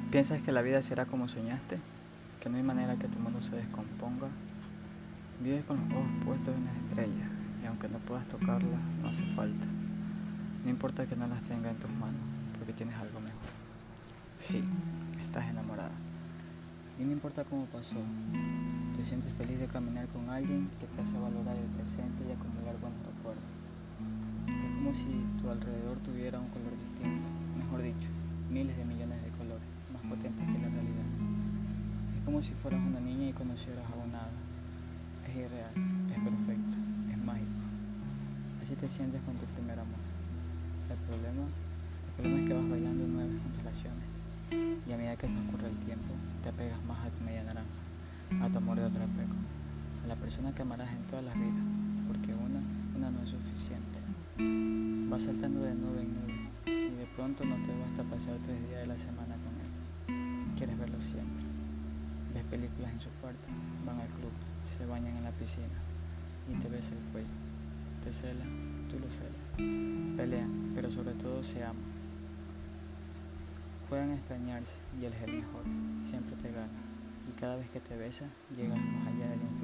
¿Piensas que la vida será como soñaste? ¿Que no hay manera que tu mundo se descomponga? Vives con los ojos puestos en las estrellas y aunque no puedas tocarlas, no hace falta. No importa que no las tengas en tus manos, porque tienes algo mejor. Sí, estás enamorada. Y no importa cómo pasó, te sientes feliz de caminar con alguien que te hace valorar el presente y acumular buenos recuerdos. Es como si tu alrededor tuviera un color distinto, mejor dicho, miles de millones de colores, más potentes que la realidad. Es como si fueras una niña y conocieras a un hada. Es irreal, es perfecto, es mágico. Así te sientes con tu primer amor. El problema es que vas bailando en nuevas constelaciones y a medida que transcurre el tiempo te apegas más a tu media naranja, a tu amor de otro espejo, a la persona que amarás en todas las vidas, porque una no es suficiente. Vas saltando de nube en nube y de pronto no te basta pasar 3 días de la semana con él. Quieres verlo siempre. Ves películas en su cuarto, van al club, se bañan en la piscina y te besa el cuello. Te cela, tú lo celas. Pelean, pero sobre todo se aman. Juegan a extrañarse y él es el mejor, siempre te gana. Y cada vez que te besa, llegas más allá del